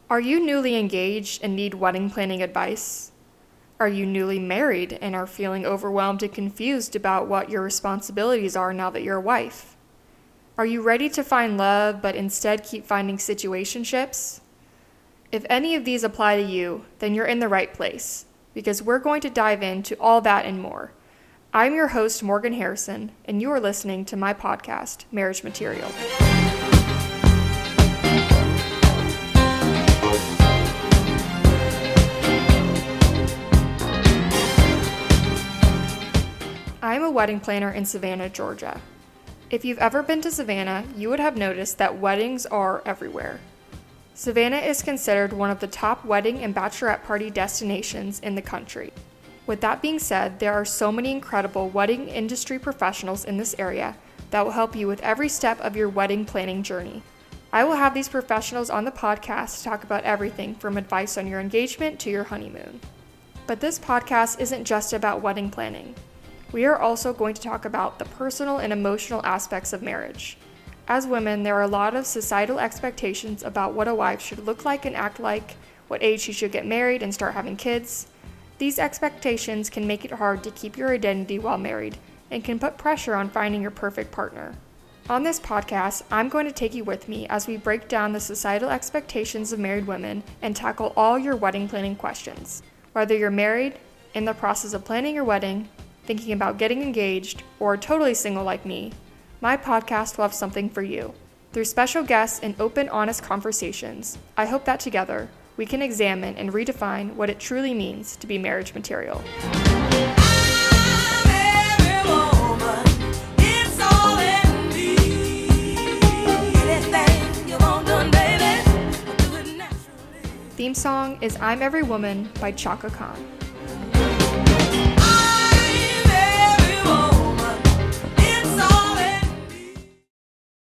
Are you newly engaged and need wedding planning advice? Are you newly married and are feeling overwhelmed and confused about what your responsibilities are now that you're a wife? Are you ready to find love but instead keep finding situationships? If any of these apply to you, then you're in the right place, because we're going to dive into all that and more. I'm your host, Morgan Harrison, and you are listening to my podcast, Marriage Material. I'm a wedding planner in Savannah, Georgia. If you've ever been to Savannah, you would have noticed that weddings are everywhere. Savannah is considered one of the top wedding and bachelorette party destinations in the country. With that being said, there are so many incredible wedding industry professionals in this area that will help you with every step of your wedding planning journey. I will have these professionals on the podcast to talk about everything from advice on your engagement to your honeymoon. But this podcast isn't just about wedding planning. We are also going to talk about the personal and emotional aspects of marriage. As women, there are a lot of societal expectations about what a wife should look like and act like, what age she should get married and start having kids. These expectations can make it hard to keep your identity while married and can put pressure on finding your perfect partner. On this podcast, I'm going to take you with me as we break down the societal expectations of married women and tackle all your wedding planning questions. Whether you're married, in the process of planning your wedding, thinking about getting engaged, or totally single like me, my podcast will have something for you. Through special guests and open, honest conversations, I hope that together we can examine and redefine what it truly means to be marriage material. Theme song is I'm Every Woman by Chaka Khan.